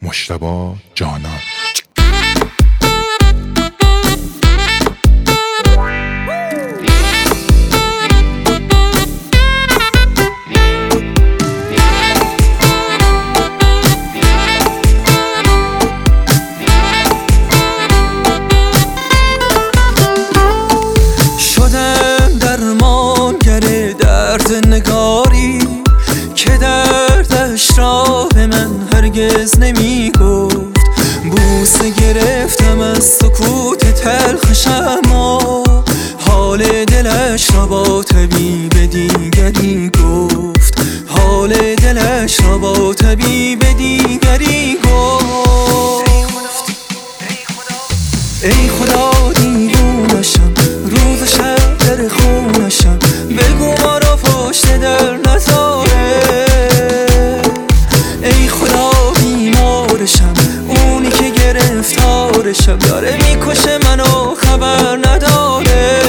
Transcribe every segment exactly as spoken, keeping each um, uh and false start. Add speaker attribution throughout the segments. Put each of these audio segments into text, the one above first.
Speaker 1: مجتبی جانان.
Speaker 2: نگاری که دردش را به من هرگز نمی گفت، بوسه گرفتم از سکوت تلخش، اما حال دلش را با طبیب دیگری گفت، حال دلش را با طبیب دیگری گفت. ای خدا دیوونشم، روز شب در خونشم، بگو ما را پشت در نذاره. ای خدا بیمارشم، اونی که گرفتارشم، داره میکشه منو خبر نداره.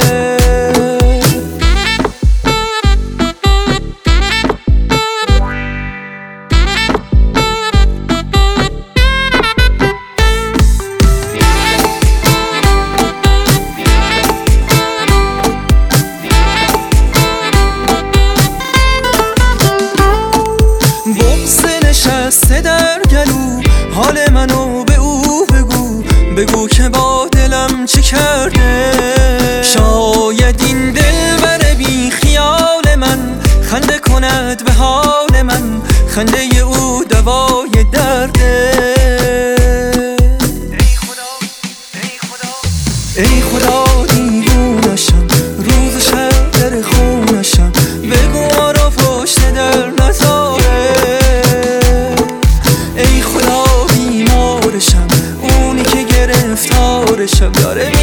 Speaker 2: نشسته در گلو، حال منو به او بگو، بگو که با دلم چی کرده. شاید این دلبر بی خیال من خنده کند به حال من، خنده او دوای درده. ای خدا ای خدا ای خدا دیوونشم، روز شب در خونشم، بگو ما را پشت در نذاره. اونی که گرفتارشم، داره